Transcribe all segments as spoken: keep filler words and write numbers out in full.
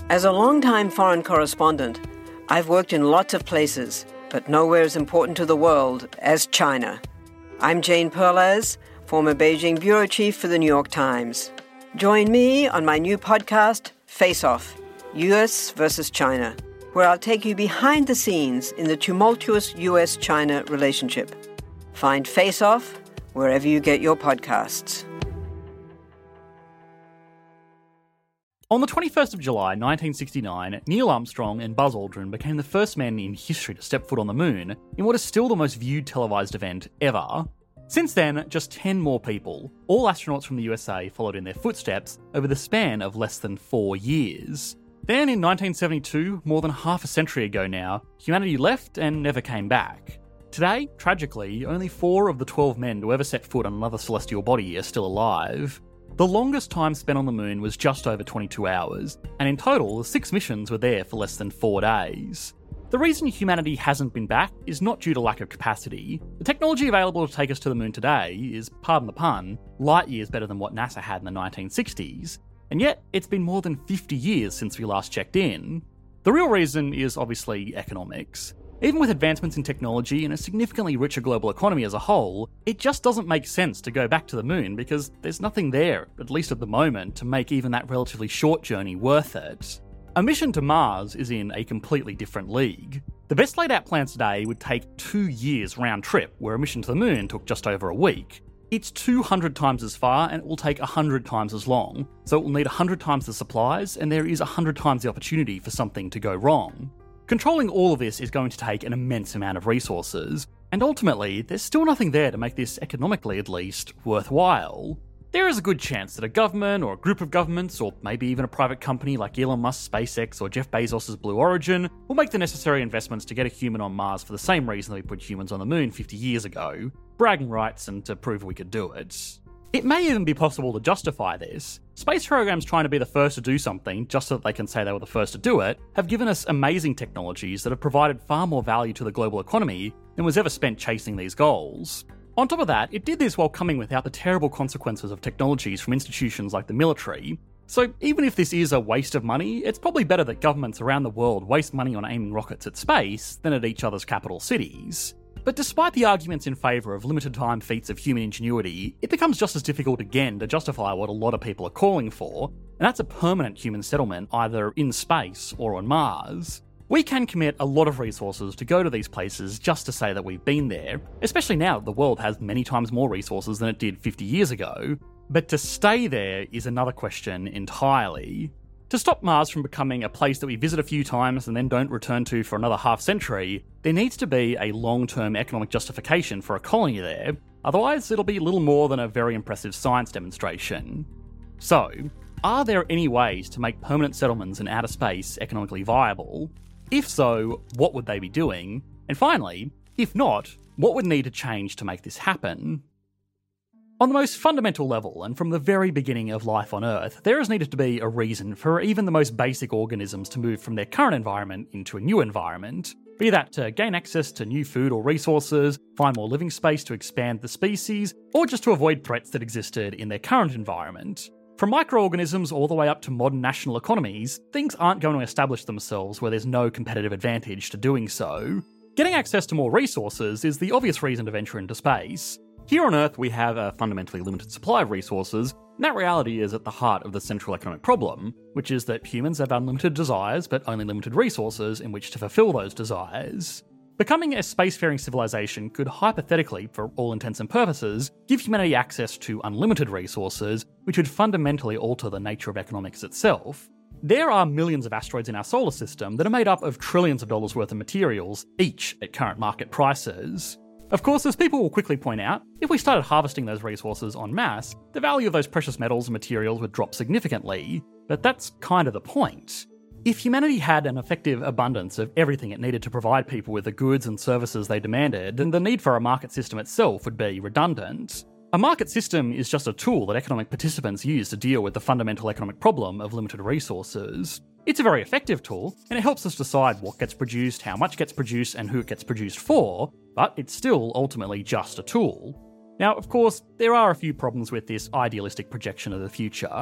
As a longtime foreign correspondent, I've worked in lots of places, but nowhere as important to the world as China. I'm Jane Perlez, former Beijing bureau chief for the New York Times. Join me on my new podcast, Face Off, U S versus China, where I'll take you behind the scenes in the tumultuous U S China relationship. Find Face Off wherever you get your podcasts. On the twenty-first of July nineteen sixty-nine, Neil Armstrong and Buzz Aldrin became the first men in history to step foot on the moon in what is still the most viewed televised event ever. Since then, just ten more people, all astronauts from the U S A, followed in their footsteps over the span of less than four years. Then in nineteen seventy-two, more than half a century ago now, humanity left and never came back. Today, tragically, only four of the twelve men to ever set foot on another celestial body are still alive. The longest time spent on the moon was just over twenty-two hours, and in total, six missions were there for less than four days. The reason humanity hasn't been back is not due to lack of capacity. The technology available to take us to the moon today is, pardon the pun, light years better than what NASA had in the nineteen sixties, and yet it's been more than fifty years since we last checked in. The real reason is obviously economics. Even with advancements in technology and a significantly richer global economy as a whole, it just doesn't make sense to go back to the moon because there's nothing there, at least at the moment, to make even that relatively short journey worth it. A mission to Mars is in a completely different league. The best laid out plans today would take two years round trip, where a mission to the moon took just over a week. It's two hundred times as far and it will take one hundred times as long, so it will need one hundred times the supplies and there is one hundred times the opportunity for something to go wrong. Controlling all of this is going to take an immense amount of resources, and ultimately, there's still nothing there to make this, economically at least, worthwhile. There is a good chance that a government or a group of governments, or maybe even a private company like Elon Musk's SpaceX or Jeff Bezos' Blue Origin, will make the necessary investments to get a human on Mars for the same reason that we put humans on the moon fifty years ago, bragging rights and to prove we could do it. It may even be possible to justify this. Space programs trying to be the first to do something, just so that they can say they were the first to do it, have given us amazing technologies that have provided far more value to the global economy than was ever spent chasing these goals. On top of that, it did this while coming without the terrible consequences of technologies from institutions like the military. So even if this is a waste of money, it's probably better that governments around the world waste money on aiming rockets at space than at each other's capital cities. But despite the arguments in favour of limited time feats of human ingenuity, it becomes just as difficult again to justify what a lot of people are calling for, and that's a permanent human settlement either in space or on Mars. We can commit a lot of resources to go to these places just to say that we've been there, especially now that the world has many times more resources than it did fifty years ago. But to stay there is another question entirely. To stop Mars from becoming a place that we visit a few times and then don't return to for another half century, there needs to be a long-term economic justification for a colony there, otherwise it'll be little more than a very impressive science demonstration. So, are there any ways to make permanent settlements in outer space economically viable? If so, what would they be doing? And finally, if not, what would need to change to make this happen? On the most fundamental level, and from the very beginning of life on Earth, there has needed to be a reason for even the most basic organisms to move from their current environment into a new environment. Be that to gain access to new food or resources, find more living space to expand the species, or just to avoid threats that existed in their current environment. From microorganisms all the way up to modern national economies, things aren't going to establish themselves where there's no competitive advantage to doing so. Getting access to more resources is the obvious reason to venture into space. Here on Earth, we have a fundamentally limited supply of resources, and that reality is at the heart of the central economic problem, which is that humans have unlimited desires, but only limited resources in which to fulfill those desires. Becoming a spacefaring civilization could hypothetically, for all intents and purposes, give humanity access to unlimited resources, which would fundamentally alter the nature of economics itself. There are millions of asteroids in our solar system that are made up of trillions of dollars worth of materials, each at current market prices. Of course, as people will quickly point out, if we started harvesting those resources en masse, the value of those precious metals and materials would drop significantly, but that's kind of the point. If humanity had an effective abundance of everything it needed to provide people with the goods and services they demanded, then the need for a market system itself would be redundant. A market system is just a tool that economic participants use to deal with the fundamental economic problem of limited resources. It's a very effective tool, and it helps us decide what gets produced, how much gets produced, and who it gets produced for, but it's still ultimately just a tool. Now, of course, there are a few problems with this idealistic projection of the future.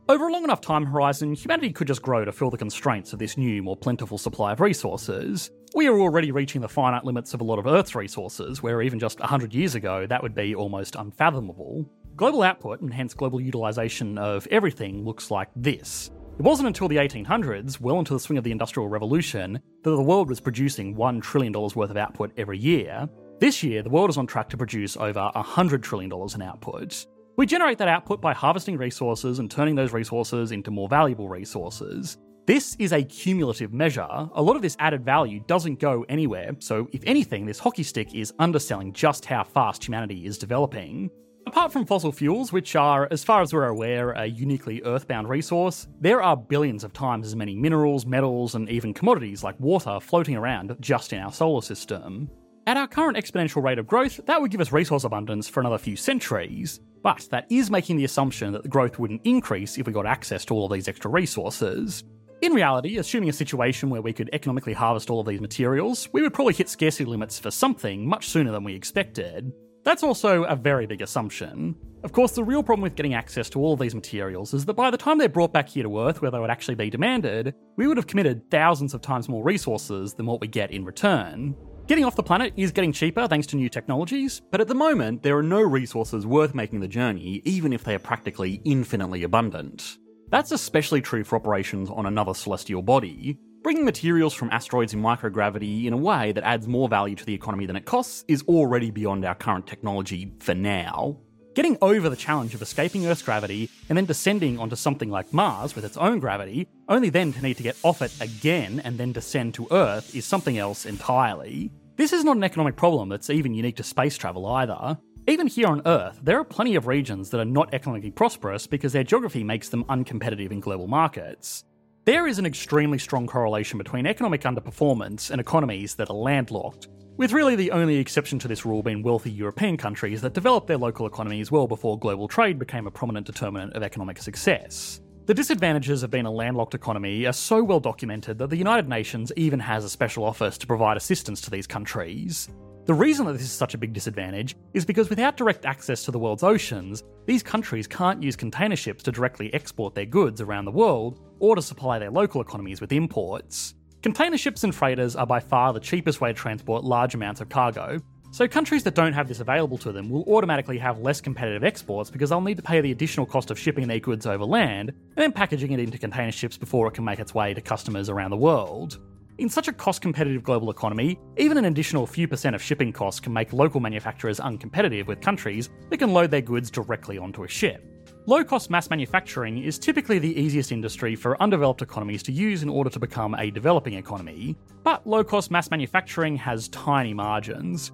Over a long enough time horizon, humanity could just grow to fill the constraints of this new, more plentiful supply of resources. We are already reaching the finite limits of a lot of Earth's resources, where even just one hundred years ago that would be almost unfathomable. Global output, and hence global utilisation of everything, looks like this. It wasn't until the eighteen hundreds, well into the swing of the Industrial Revolution, that the world was producing one trillion dollars worth of output every year. This year, the world is on track to produce over one hundred trillion dollars in output. We generate that output by harvesting resources and turning those resources into more valuable resources. This is a cumulative measure. A lot of this added value doesn't go anywhere, so if anything, this hockey stick is underselling just how fast humanity is developing. Apart from fossil fuels, which are, as far as we're aware, a uniquely earthbound resource, there are billions of times as many minerals, metals, and even commodities like water floating around just in our solar system. At our current exponential rate of growth, that would give us resource abundance for another few centuries, but that is making the assumption that the growth wouldn't increase if we got access to all of these extra resources. In reality, assuming a situation where we could economically harvest all of these materials, we would probably hit scarcity limits for something much sooner than we expected. That's also a very big assumption. Of course, the real problem with getting access to all of these materials is that by the time they're brought back here to Earth where they would actually be demanded, we would have committed thousands of times more resources than what we get in return. Getting off the planet is getting cheaper thanks to new technologies, but at the moment there are no resources worth making the journey, even if they are practically infinitely abundant. That's especially true for operations on another celestial body. Bringing materials from asteroids in microgravity in a way that adds more value to the economy than it costs is already beyond our current technology for now. Getting over the challenge of escaping Earth's gravity and then descending onto something like Mars with its own gravity, only then to need to get off it again and then descend to Earth, is something else entirely. This is not an economic problem that's even unique to space travel either. Even here on Earth, there are plenty of regions that are not economically prosperous because their geography makes them uncompetitive in global markets. There is an extremely strong correlation between economic underperformance and economies that are landlocked, with really the only exception to this rule being wealthy European countries that developed their local economies well before global trade became a prominent determinant of economic success. The disadvantages of being a landlocked economy are so well documented that the United Nations even has a special office to provide assistance to these countries. The reason that this is such a big disadvantage is because without direct access to the world's oceans, these countries can't use container ships to directly export their goods around the world or to supply their local economies with imports. Container ships and freighters are by far the cheapest way to transport large amounts of cargo, so countries that don't have this available to them will automatically have less competitive exports because they'll need to pay the additional cost of shipping their goods over land and then packaging it into container ships before it can make its way to customers around the world. In such a cost-competitive global economy, even an additional few percent of shipping costs can make local manufacturers uncompetitive with countries that can load their goods directly onto a ship. Low-cost mass manufacturing is typically the easiest industry for undeveloped economies to use in order to become a developing economy, but low-cost mass manufacturing has tiny margins.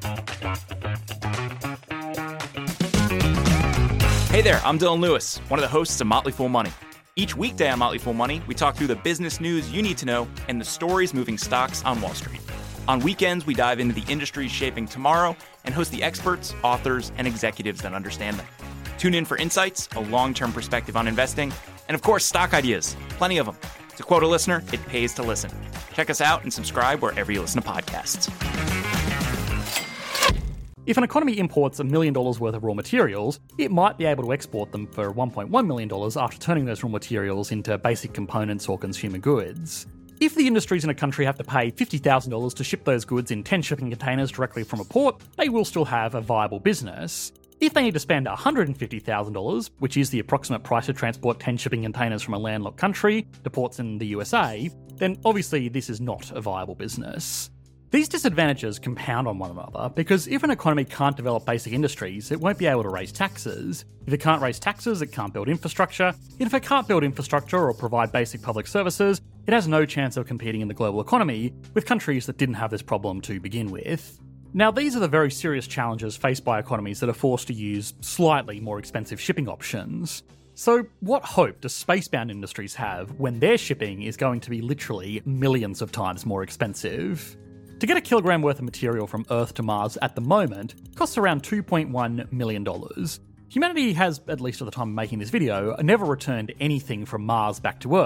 Hey there, I'm Dylan Lewis, one of the hosts of Motley Fool Money. Each weekday on Motley Fool Money, we talk through the business news you need to know and the stories moving stocks on Wall Street. On weekends, we dive into the industries shaping tomorrow and host the experts, authors, and executives that understand them. Tune in for insights, a long-term perspective on investing, and of course, stock ideas. Plenty of them. To quote a listener, it pays to listen. Check us out and subscribe wherever you listen to podcasts. If an economy imports a million dollars worth of raw materials, it might be able to export them for one point one million dollars after turning those raw materials into basic components or consumer goods. If the industries in a country have to pay fifty thousand dollars to ship those goods in ten shipping containers directly from a port, they will still have a viable business. If they need to spend one hundred fifty thousand dollars, which is the approximate price to transport ten shipping containers from a landlocked country to ports in the U S A, then obviously this is not a viable business. These disadvantages compound on one another because if an economy can't develop basic industries, it won't be able to raise taxes. If it can't raise taxes, it can't build infrastructure. And if it can't build infrastructure or provide basic public services, it has no chance of competing in the global economy with countries that didn't have this problem to begin with. Now, these are the very serious challenges faced by economies that are forced to use slightly more expensive shipping options. So, what hope do spacebound industries have when their shipping is going to be literally millions of times more expensive? To get a kilogram worth of material from Earth to Mars at the moment costs around two point one million dollars. Humanity has, at least at the time of making this video, never returned anything from Mars back to Earth,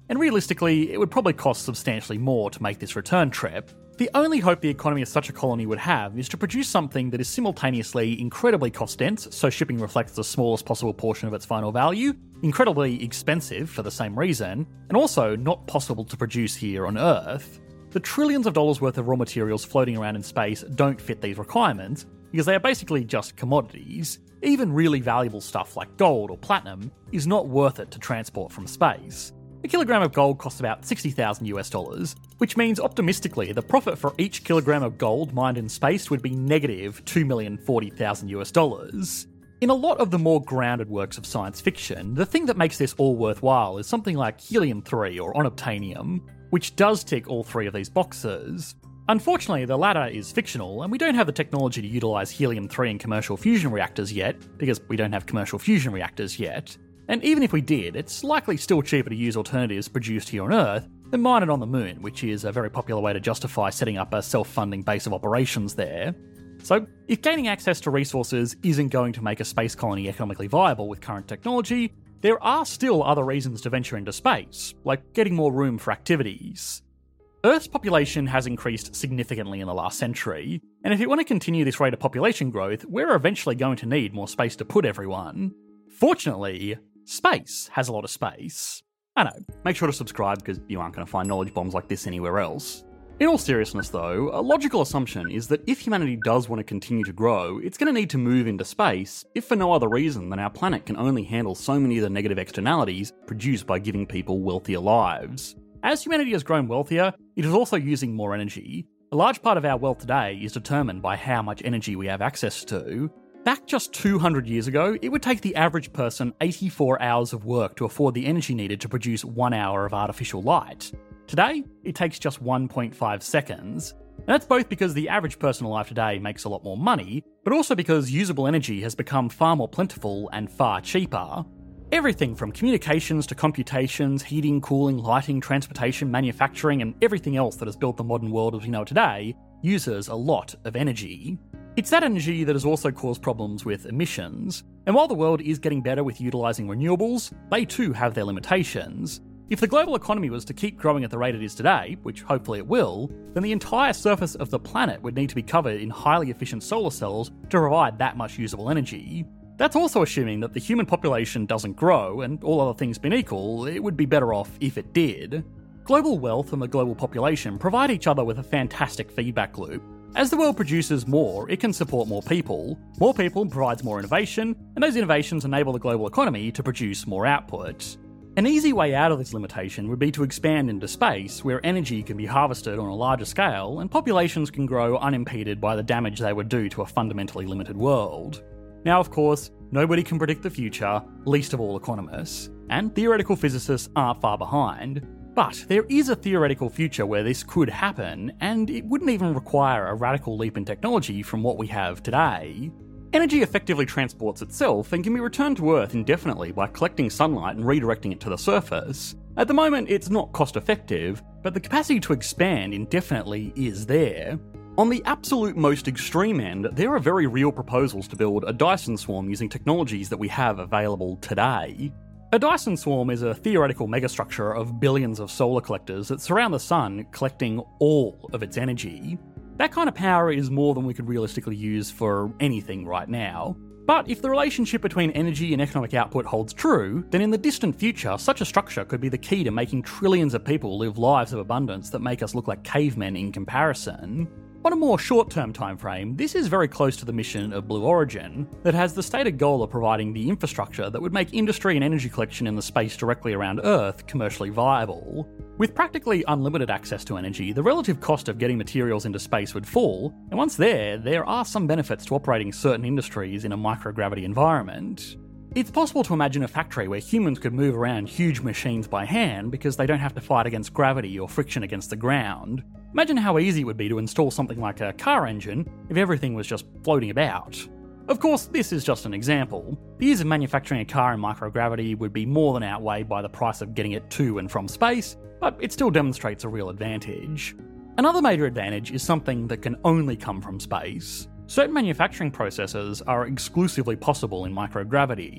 and realistically, it would probably cost substantially more to make this return trip. The only hope the economy of such a colony would have is to produce something that is simultaneously incredibly cost-dense, so shipping reflects the smallest possible portion of its final value, incredibly expensive for the same reason, and also not possible to produce here on Earth. The trillions of dollars worth of raw materials floating around in space don't fit these requirements, because they are basically just commodities. Even really valuable stuff like gold or platinum is not worth it to transport from space. A kilogram of gold costs about sixty thousand US dollars, which means optimistically the profit for each kilogram of gold mined in space would be negative two million forty thousand US dollars. In a lot of the more grounded works of science fiction, the thing that makes this all worthwhile is something like helium three or unobtainium, which does tick all three of these boxes. Unfortunately, the latter is fictional, and we don't have the technology to utilise helium three in commercial fusion reactors yet, because we don't have commercial fusion reactors yet. And even if we did, it's likely still cheaper to use alternatives produced here on Earth than mine it on the Moon, which is a very popular way to justify setting up a self-funding base of operations there. So, if gaining access to resources isn't going to make a space colony economically viable with current technology, there are still other reasons to venture into space, like getting more room for activities. Earth's population has increased significantly in the last century, and if you want to continue this rate of population growth, we're eventually going to need more space to put everyone. Fortunately, space has a lot of space. I know, make sure to subscribe because you aren't going to find knowledge bombs like this anywhere else. In all seriousness though, a logical assumption is that if humanity does want to continue to grow, it's going to need to move into space, if for no other reason than our planet can only handle so many of the negative externalities produced by giving people wealthier lives. As humanity has grown wealthier, it is also using more energy. A large part of our wealth today is determined by how much energy we have access to. Back just two hundred years ago, it would take the average person eighty-four hours of work to afford the energy needed to produce one hour of artificial light. Today, it takes just one point five seconds. And that's both because the average person alive today makes a lot more money, but also because usable energy has become far more plentiful and far cheaper. Everything from communications to computations, heating, cooling, lighting, transportation, manufacturing, and everything else that has built the modern world as we know it today uses a lot of energy. It's that energy that has also caused problems with emissions. And while the world is getting better with utilising renewables, they too have their limitations. If the global economy was to keep growing at the rate it is today, which hopefully it will, then the entire surface of the planet would need to be covered in highly efficient solar cells to provide that much usable energy. That's also assuming that the human population doesn't grow, and all other things being equal, it would be better off if it did. Global wealth and the global population provide each other with a fantastic feedback loop. As the world produces more, it can support more people. More people provides more innovation, and those innovations enable the global economy to produce more output. An easy way out of this limitation would be to expand into space, where energy can be harvested on a larger scale, and populations can grow unimpeded by the damage they would do to a fundamentally limited world. Now, of course, nobody can predict the future, least of all economists, and theoretical physicists aren't far behind. But there is a theoretical future where this could happen, and it wouldn't even require a radical leap in technology from what we have today. Energy effectively transports itself and can be returned to Earth indefinitely by collecting sunlight and redirecting it to the surface. At the moment, it's not cost effective, but the capacity to expand indefinitely is there. On the absolute most extreme end, there are very real proposals to build a Dyson swarm using technologies that we have available today. A Dyson swarm is a theoretical megastructure of billions of solar collectors that surround the sun, collecting all of its energy. That kind of power is more than we could realistically use for anything right now. But if the relationship between energy and economic output holds true, then in the distant future, such a structure could be the key to making trillions of people live lives of abundance that make us look like cavemen in comparison. On a more short-term timeframe, this is very close to the mission of Blue Origin, that has the stated goal of providing the infrastructure that would make industry and energy collection in the space directly around Earth commercially viable. With practically unlimited access to energy, the relative cost of getting materials into space would fall, and once there, there are some benefits to operating certain industries in a microgravity environment. It's possible to imagine a factory where humans could move around huge machines by hand because they don't have to fight against gravity or friction against the ground. Imagine how easy it would be to install something like a car engine if everything was just floating about. Of course, this is just an example. The ease of manufacturing a car in microgravity would be more than outweighed by the price of getting it to and from space, but it still demonstrates a real advantage. Another major advantage is something that can only come from space. Certain manufacturing processes are exclusively possible in microgravity.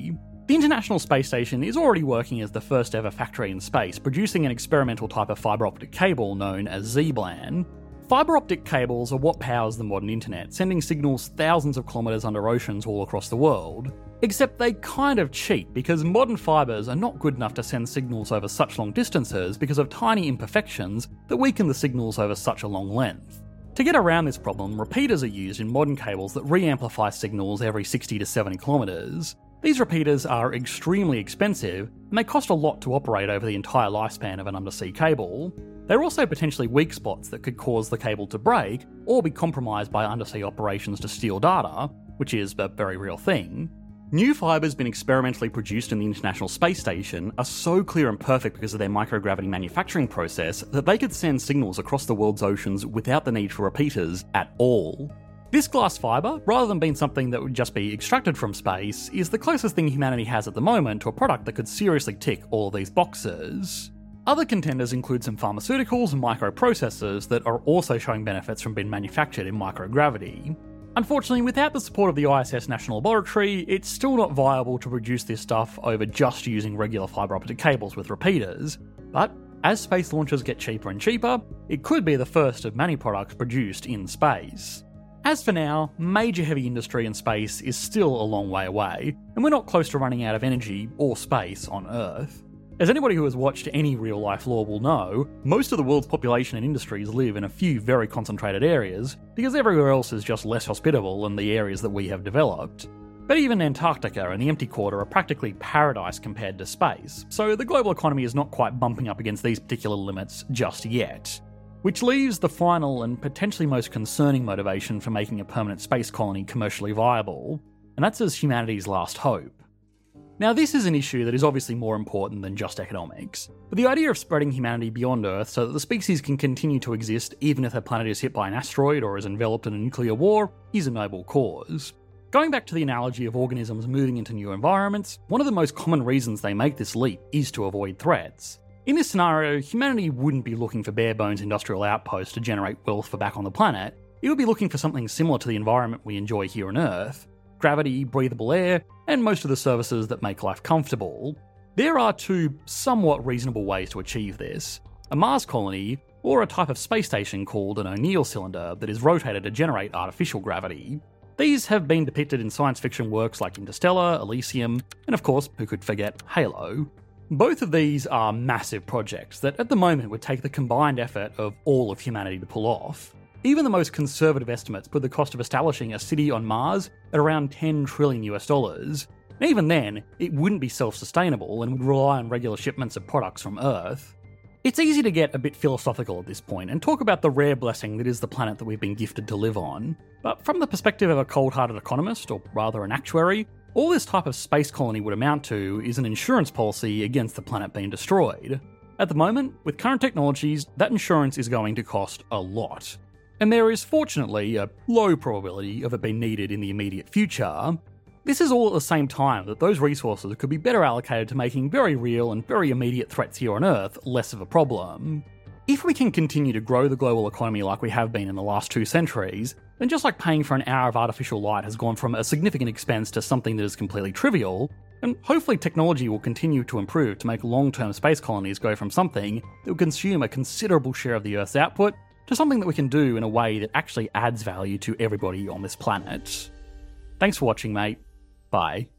The International Space Station is already working as the first ever factory in space, producing an experimental type of fibre optic cable known as Z-band. Fibre optic cables are what powers the modern internet, sending signals thousands of kilometres under oceans all across the world. Except they kind of cheat, because modern fibres are not good enough to send signals over such long distances because of tiny imperfections that weaken the signals over such a long length. To get around this problem, repeaters are used in modern cables that re-amplify signals every sixty to seventy kilometres. These repeaters are extremely expensive, and they cost a lot to operate over the entire lifespan of an undersea cable. They're also potentially weak spots that could cause the cable to break, or be compromised by undersea operations to steal data, which is a very real thing. New fibres being experimentally produced in the International Space Station are so clear and perfect because of their microgravity manufacturing process that they could send signals across the world's oceans without the need for repeaters at all. This glass fibre, rather than being something that would just be extracted from space, is the closest thing humanity has at the moment to a product that could seriously tick all of these boxes. Other contenders include some pharmaceuticals and microprocessors that are also showing benefits from being manufactured in microgravity. Unfortunately, without the support of the I S S National Laboratory, it's still not viable to produce this stuff over just using regular fibre optic cables with repeaters, but as space launches get cheaper and cheaper, it could be the first of many products produced in space. As for now, major heavy industry in space is still a long way away, and we're not close to running out of energy or space on Earth. As anybody who has watched any real-life lore will know, most of the world's population and industries live in a few very concentrated areas, because everywhere else is just less hospitable than the areas that we have developed. But even Antarctica and the Empty Quarter are practically paradise compared to space, so the global economy is not quite bumping up against these particular limits just yet. Which leaves the final and potentially most concerning motivation for making a permanent space colony commercially viable, and that's as humanity's last hope. Now, this is an issue that is obviously more important than just economics, but the idea of spreading humanity beyond Earth so that the species can continue to exist even if their planet is hit by an asteroid or is enveloped in a nuclear war is a noble cause. Going back to the analogy of organisms moving into new environments, one of the most common reasons they make this leap is to avoid threats. In this scenario, humanity wouldn't be looking for bare-bones industrial outposts to generate wealth for back on the planet. It would be looking for something similar to the environment we enjoy here on Earth: gravity, breathable air, and most of the services that make life comfortable. There are two somewhat reasonable ways to achieve this: a Mars colony, or a type of space station called an O'Neill cylinder that is rotated to generate artificial gravity. These have been depicted in science fiction works like Interstellar, Elysium, and of course, who could forget, Halo. Both of these are massive projects that at the moment would take the combined effort of all of humanity to pull off. Even the most conservative estimates put the cost of establishing a city on Mars at around ten trillion US dollars. And even then, it wouldn't be self-sustainable and would rely on regular shipments of products from Earth. It's easy to get a bit philosophical at this point and talk about the rare blessing that is the planet that we've been gifted to live on. But from the perspective of a cold-hearted economist, or rather an actuary, all this type of space colony would amount to is an insurance policy against the planet being destroyed. At the moment, with current technologies, that insurance is going to cost a lot. And there is fortunately a low probability of it being needed in the immediate future. This is all at the same time that those resources could be better allocated to making very real and very immediate threats here on Earth less of a problem. If we can continue to grow the global economy like we have been in the last two centuries, then just like paying for an hour of artificial light has gone from a significant expense to something that is completely trivial, and hopefully technology will continue to improve to make long-term space colonies go from something that will consume a considerable share of the Earth's output to something that we can do in a way that actually adds value to everybody on this planet. Thanks for watching, mate. Bye.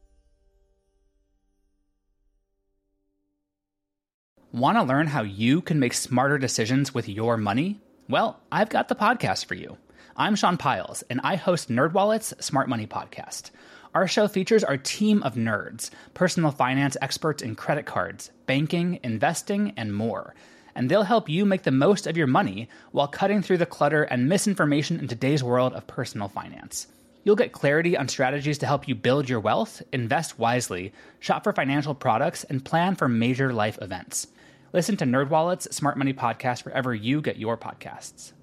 Want to learn how you can make smarter decisions with your money? Well, I've got the podcast for you. I'm Sean Piles, and I host NerdWallet's Smart Money Podcast. Our show features our team of nerds, personal finance experts in credit cards, banking, investing, and more. And they'll help you make the most of your money while cutting through the clutter and misinformation in today's world of personal finance. You'll get clarity on strategies to help you build your wealth, invest wisely, shop for financial products, and plan for major life events. Listen to NerdWallet's Smart Money Podcast wherever you get your podcasts.